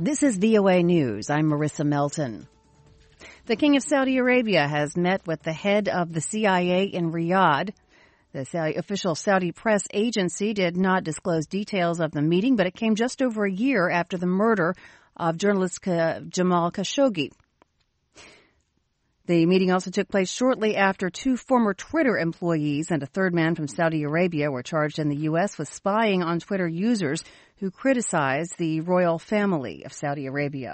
This is VOA News. I'm Marissa Melton. The King of Saudi Arabia has met with the head of the CIA in Riyadh. The official Saudi press agency did not disclose details of the meeting, but it came just over a year after the murder of journalist Jamal Khashoggi. The meeting also took place shortly after two former Twitter employees and a third man from Saudi Arabia were charged in the U.S. with spying on Twitter users who criticized the royal family of Saudi Arabia.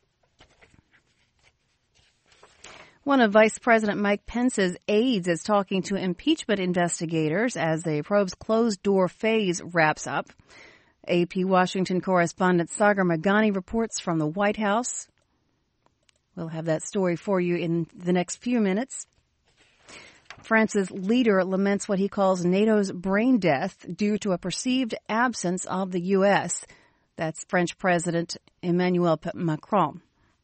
One of Vice President Mike Pence's aides is talking to impeachment investigators as the probe's closed-door phase wraps up. AP Washington correspondent Sagar Meghani reports from the White House. We'll have that story for you in the next few minutes. France's leader laments what he calls NATO's brain death due to a perceived absence of the U.S. That's French President Emmanuel Macron.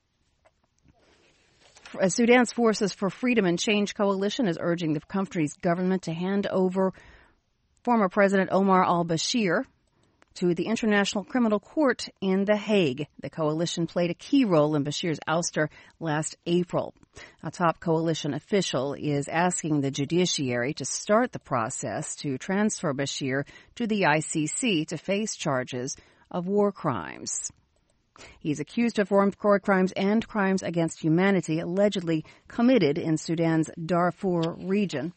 Sudan's Forces for Freedom and Change coalition is urging the country's government to hand over former President Omar al-Bashir to the International Criminal Court in The Hague. The coalition played a key role in Bashir's ouster last April. A top coalition official is asking the judiciary to start the process to transfer Bashir to the ICC to face charges of war crimes. He's accused of war crimes and crimes against humanity allegedly committed in Sudan's Darfur region.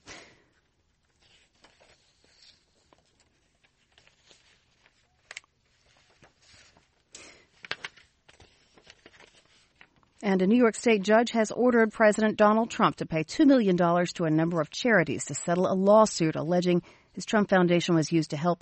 And a New York State judge has ordered President Donald Trump to pay $2 million to a number of charities to settle a lawsuit alleging his Trump Foundation was used to help